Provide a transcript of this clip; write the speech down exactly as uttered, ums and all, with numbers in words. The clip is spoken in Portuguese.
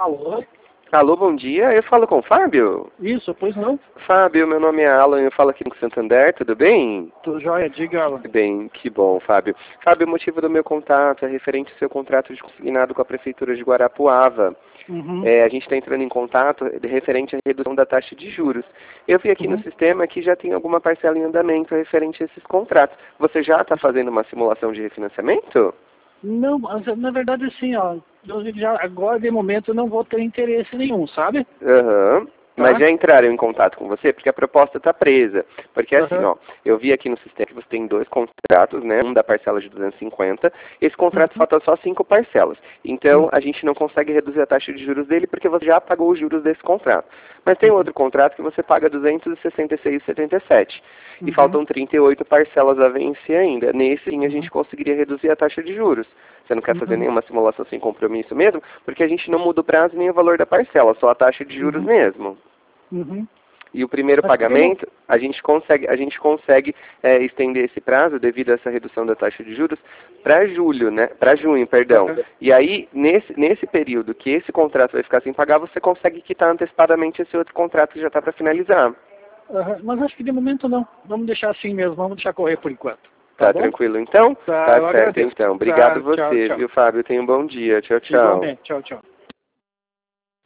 Alô? Alô, bom dia. Eu falo com o Fábio? Isso, pois não? Fábio, meu nome é Alan, eu falo aqui no Santander, tudo bem? Tudo jóia, diga, Alan. Tudo bem, que bom, Fábio. Fábio, o motivo do meu contato é referente ao seu contrato de consignado com a Prefeitura de Guarapuava. Uhum. É, a gente está entrando em contato de referente à redução da taxa de juros. Eu vi aqui Uhum. no sistema que já tem alguma parcela em andamento referente a esses contratos. Você já está fazendo uma simulação de refinanciamento? Não, mas, na verdade, assim, ó, eu já, agora, de momento, eu não vou ter interesse nenhum, sabe? Aham. Mas Tá? já entraram em contato com você? Porque a proposta está presa. Porque assim, Aham. ó, eu vi aqui no sistema que você tem dois contratos, né? Um da parcela de duzentos e cinquenta. Esse contrato Uhum. falta só cinco parcelas. Então, Uhum. a gente não consegue reduzir a taxa de juros dele porque você já pagou os juros desse contrato. Mas tem Uhum. outro contrato que você paga duzentos e sessenta e seis vírgula setenta e sete. E Uhum. faltam trinta e oito parcelas a vencer ainda. Nesse, sim, a Uhum. gente conseguiria reduzir a taxa de juros. Você não quer fazer Uhum. nenhuma simulação sem compromisso mesmo? Porque a gente não muda o prazo nem o valor da parcela, só a taxa de juros Uhum. mesmo. Uhum. E o primeiro Acho que demo... pagamento, a gente consegue, a gente consegue é, estender esse prazo, devido a essa redução da taxa de juros, para julho, né? Para junho, perdão. Aham. E aí, nesse, nesse período que esse contrato vai ficar sem pagar, você consegue quitar antecipadamente esse outro contrato que já está para finalizar. Aham. Mas acho que de momento não. Vamos deixar assim mesmo, vamos deixar correr por enquanto. Tá Tá bom? tranquilo então? Tá, Tá eu certo agradeço. então. Obrigado Tá, tchau, você, tchau. viu, Fábio? Tenha um bom dia. Tchau, tchau. Igualmente, tchau, tchau.